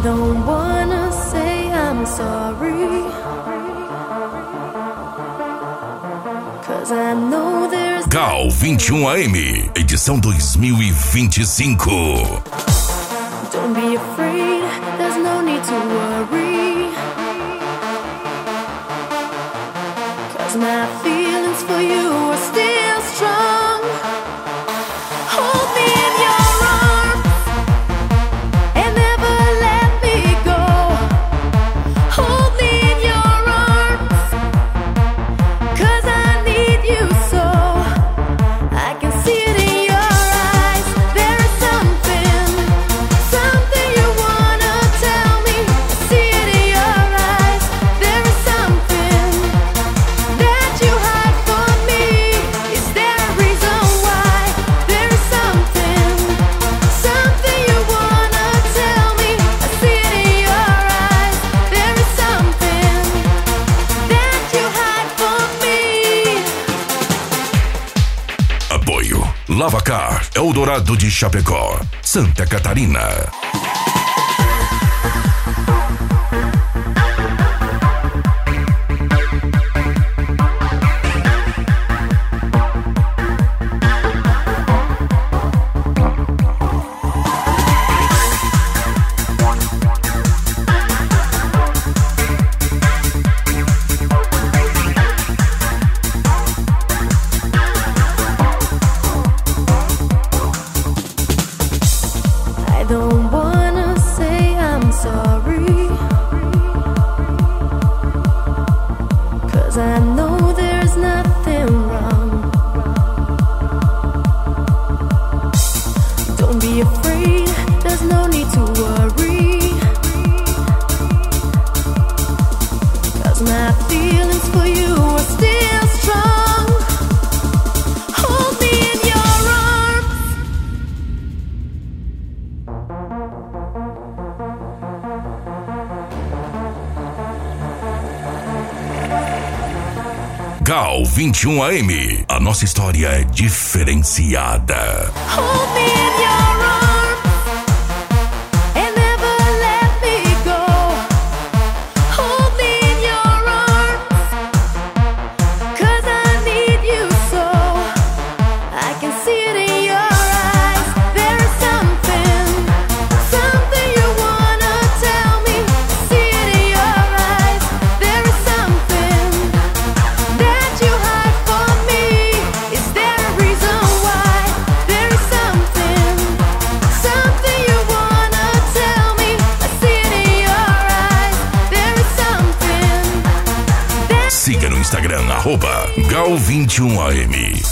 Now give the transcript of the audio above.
don't wanna say I'm sorry, 'cause I know there's Gal 21 AM, edição 2025. Don't be afraid, there's no need to worry, 'cause my feelings for you are still strong. Hold me in your arms and never let me go. Hold me in your arms, 'cause I need you so. I can see it in your eyes, there is something you wanna tell me. I see it in your eyes, there is something that you hide from me. Is there a reason why? There is something you wanna tell me. I see it in your eyes, there is something that you hide from me. Apoio Lavacar, Eldorado de Chapecó, Santa Catarina. I don't wanna say I'm sorry, 'cause I know there's nothing wrong. Don't be afraid, there's no need to worry, 'cause my feelings for you are still strong. Hold me in your arms. Gal 21 AM, a nossa história é diferenciada. Hold me in your arms and never let me go. Hold me in your arms, 'cause I need you so. I can see it in your eyes, there is something you wanna tell me. I see it in your eyes, there is something that you hide from me. Is there a reason why? There is something you wanna tell me. I see it in your eyes, there is something that... Siga no Instagram, @Gal 21 AM.